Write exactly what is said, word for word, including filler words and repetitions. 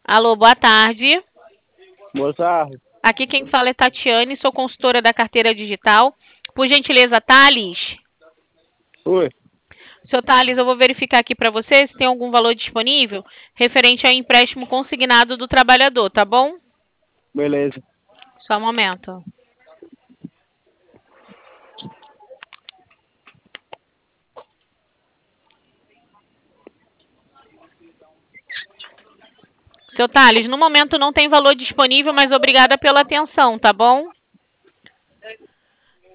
Alô, boa tarde. Boa tarde. Aqui quem fala é Tatiane, sou consultora da carteira digital. Por gentileza, Thales? Oi, Seu Thales, eu vou verificar aqui para você se tem algum valor disponível referente ao empréstimo consignado do trabalhador, tá bom? beleza. Só um momento. Seu Thales, no momento não tem valor disponível, mas obrigada pela atenção, tá bom?